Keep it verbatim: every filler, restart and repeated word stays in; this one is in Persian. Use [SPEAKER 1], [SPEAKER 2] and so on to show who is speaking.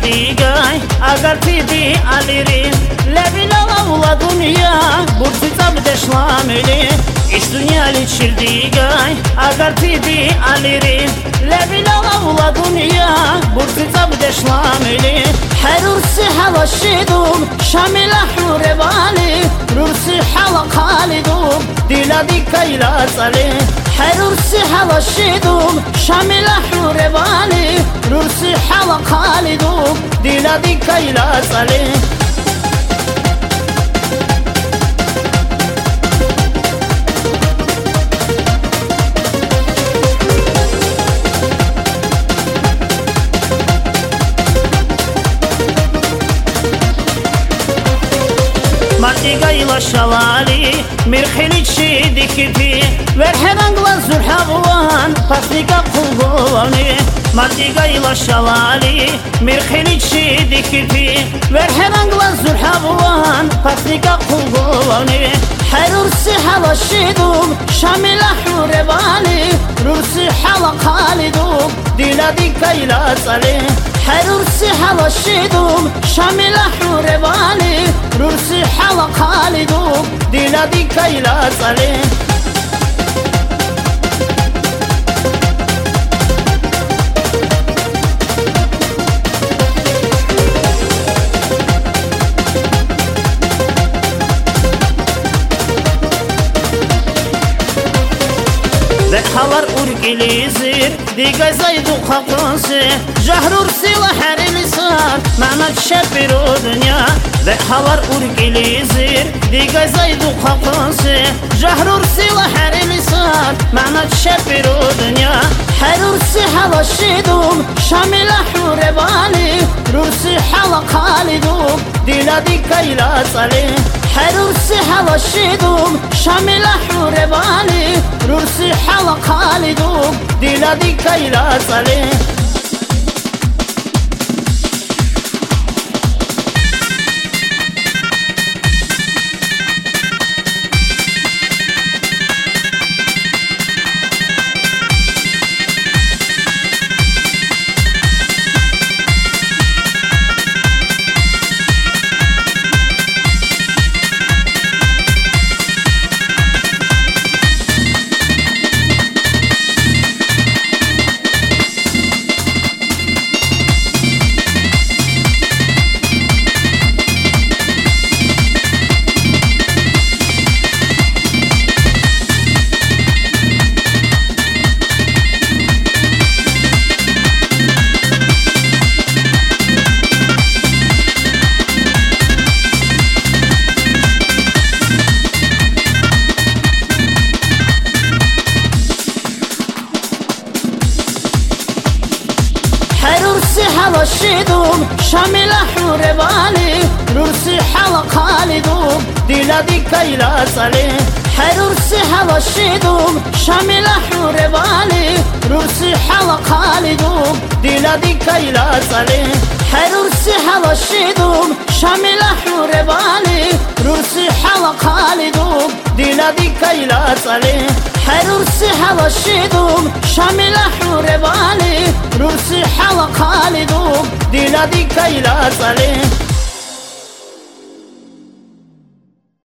[SPEAKER 1] شرديقاي اگر تيدي اليري لبلا ولا دنيا برسي تبدا شلاملي ايش دنيا لي شرديقاي اگر تيدي اليري لبلا ولا دنيا برسي تبدا شلاملي حرورسي حلا شيدوم شامل حور بالي رورسي حلا خالدوم ديلا دي كيلا صلي حرورسي حلا شيدوم شامل حور بالي رورسي حلا خالدوم ديلا دي كيلا صلي Mardiga ila shalali mirkhili chidi kipi verhedan glazur havan pasnika kulgovani Mardiga ila shalali mirkhili chidi kipi verhedan glazur havan pasnika kulgovani حرورسي حلا شيدوم شامل حور بالي رورسي حلا خالدوم ديلا دي كيلا صلي حرورسي حلا شيدوم شامل حور بالي رورسي حلا خالدوم ديلا دي كيلا صلي حوار أوركليزير ديجا زايدو خاقنسي جهرور سيلا حري لسان معنا تشابيرو دنيا ذا حوار أوركليزير ديجا زايدو خاقنسي جهرور سيلا حري لسان معنا تشابيرو دنيا حرورسي حلا شيدوم شامل حور بالي رورسي حلا خالدوم ديلا دي كيلا صلي حرورسي حلا شيدوم شامل حور بالي رورسي حلا خالدوم ديلا دي كيلا صلي حرورسي حلا شيدوم شامل حور بالي رورسي حلا خالدوم ديلا دي كيلا صلي حرورسي حلا شيدوم شامل حور بالي رورسي حلا خالدوم ديلا دي كيلا صلي حرورسي حلا شيدوم شامل حور بالي رورسي حلا خالدوم ديلا دي كيلا صلي حرورسي حلا شيدوم شامل حور بالي رورسي حلا خالدوم ديلا دي كيلا صلي